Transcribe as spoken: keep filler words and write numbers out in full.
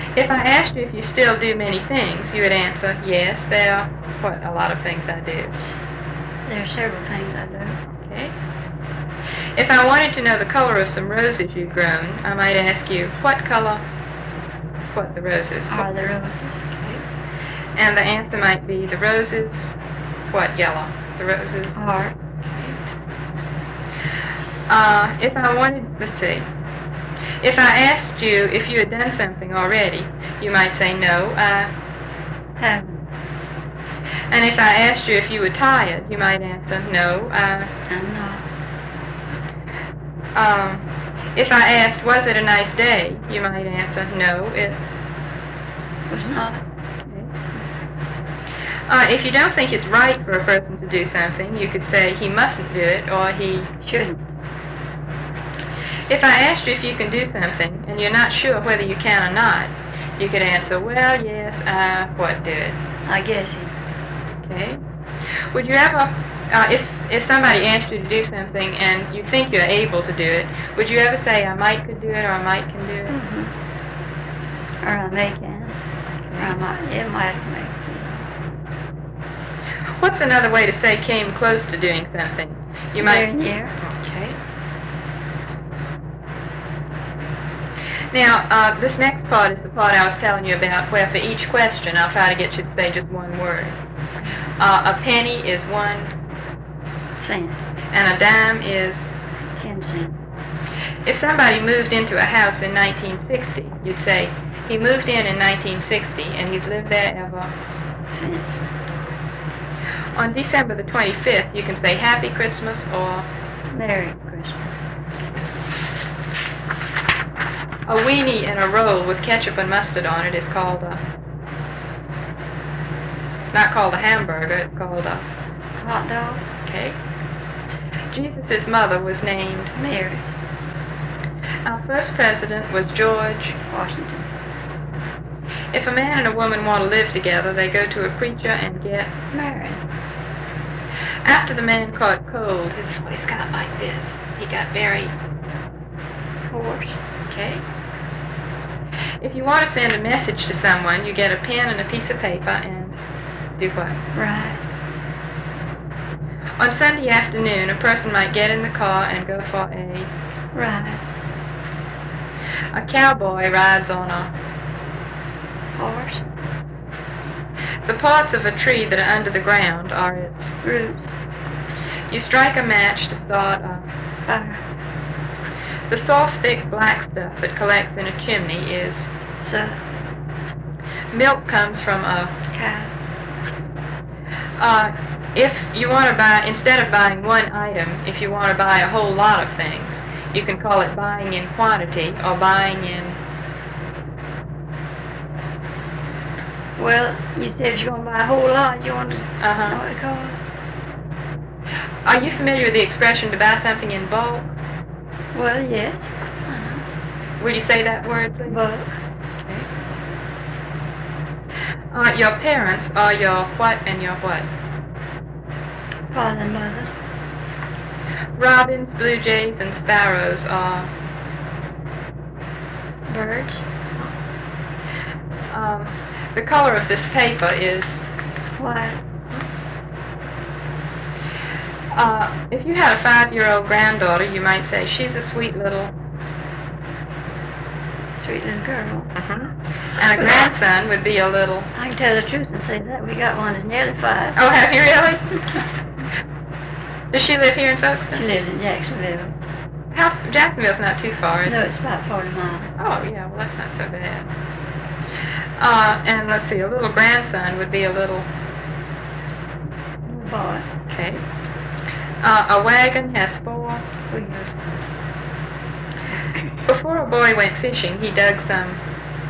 If I asked you if you still do many things, you would answer, yes, there are, what, a lot of things I do. There are several things I do. Okay. If I wanted to know the color of some roses you'd grown, I might ask you, what color, what, the roses? Are the roses. Okay. And the answer might be, the roses, what, yellow? The roses? Are. Okay. Uh, if I wanted, let's see. If I asked you if you had done something already, you might say, no, I haven't. And if I asked you if you were tired, you might answer, no, I... I'm not. Um, if I asked, was it a nice day, you might answer, no, it was not. Okay. Uh, if you don't think it's right for a person to do something, you could say, he mustn't do it, or he shouldn't. If I asked you if you can do something, and you're not sure whether you can or not, you could answer, well, yes, I, what, do it? I guess it. Okay. Would you ever, uh, if if somebody asked you to do something and you think you're able to do it, would you ever say, I might could do it, or I might can do it? Mm-hmm. Or I may can. Okay. Or I might, it might make. What's another way to say came close to doing something? You might. Near. Okay. Now, uh, this next part is the part I was telling you about, where for each question I'll try to get you to say just one word. Uh, a penny is one cent, and a dime is ten cents. If somebody moved into a house in nineteen sixty, you'd say, he moved in in nineteen sixty, and he's lived there ever since. On December the twenty-fifth, you can say Happy Christmas or Merry Christmas. A weenie in a roll with ketchup and mustard on it is called a... It's not called a hamburger, it's called a... hot dog. Okay. Jesus' mother was named Mary. Our first president was George Washington. If a man and a woman want to live together, they go to a preacher and get married. After the man caught cold, his voice got like this. He got very hoarse. Okay. If you want to send a message to someone, you get a pen and a piece of paper and do what? Right. On Sunday afternoon, a person might get in the car and go for a ride. A cowboy rides on a horse. The parts of a tree that are under the ground are its roots. You strike a match to start a fire. The soft, thick, black stuff that collects in a chimney is so. Milk comes from a cow. Uh, if you want to buy, instead of buying one item, if you want to buy a whole lot of things, you can call it buying in quantity or buying in... Well, you said you're going to buy a whole lot. You want to uh-huh. know what to call it? Are you familiar with the expression to buy something in bulk? Well, yes. Uh-huh. Would you say that word, please? Bulk. Okay. Uh, your parents are your what and your what? Father and mother. Robins, blue jays, and sparrows are birds. Um, the color of this paper is white. Uh, if you had a five-year-old granddaughter, you might say, she's a sweet little... Sweet little girl. Uh-huh. And a grandson would be a little... I can tell the truth and say that. We got one that's nearly five. Oh, have you really? Does she live here in Folkestone? She lives in Jacksonville. How, Jacksonville's not too far, is no, it? No, it's about forty miles. Oh, yeah, well, that's not so bad. Uh, and let's see, a little grandson would be a little... Little boy. Okay. Uh, a wagon has four wheels. Before a boy went fishing, he dug some